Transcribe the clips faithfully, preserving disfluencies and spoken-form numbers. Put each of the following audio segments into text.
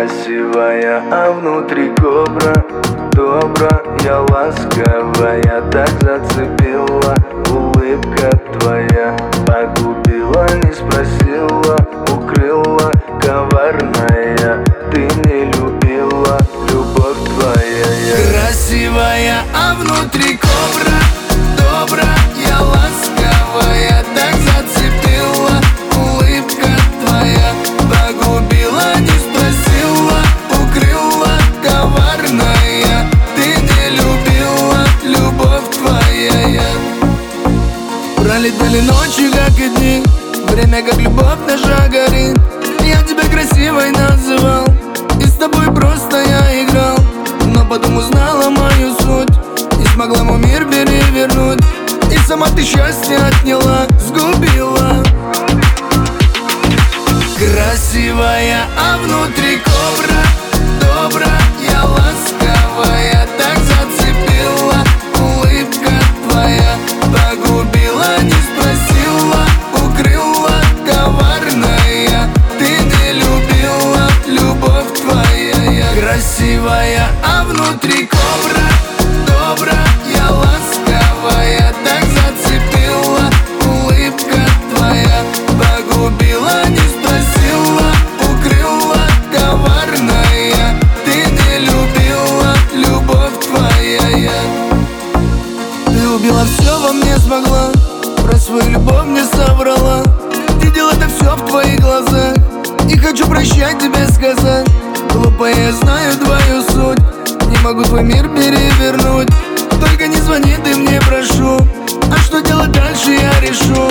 Красивая, а внутри кобра. Добрая, ласковая, так зацепила. Улыбка твоя погубила, не спросила. Укрыла, коварная, ты не любила. Любовь твоя. Красивая, а внутри кобра. Добрая, ласковая, так зацепила. Улыбка твоя погубила, не спросила. Укрыла, коварная, ты не любила. Любовь твоя. Пролетели ночи, как и дни. Время, как любовь наша горит. Я тебя красивой называл, и с тобой просто я играл. Но потом узнала мою суть, не смогла мой мир перевернуть. И сама ты счастье отняла, сгубила. Красивая, а внутри кобра. Добрая, ласковая, так зацепила. Улыбка твоя погубила, не спросила. Укрыла, коварная, ты не любила. Любовь твоя. Красивая, а внутри кобра. Добрая, ласковая, так зацепила. Улыбка твоя погубила, не спросила. Укрыла, коварная, ты не любила. Любовь твоя. Ты убила все во мне, смогла. Про свою любовь мне соврала. Видел это все в твоих глазах. Не хочу прощать, тебе сказать. Глупая, я знаю твою суть. Не могу твой мир перевернуть. Только не звони ты мне, прошу. А что делать дальше, я решу.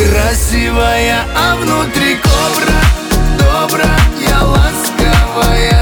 Красивая, а внутри кобра. Добрая, ласковая,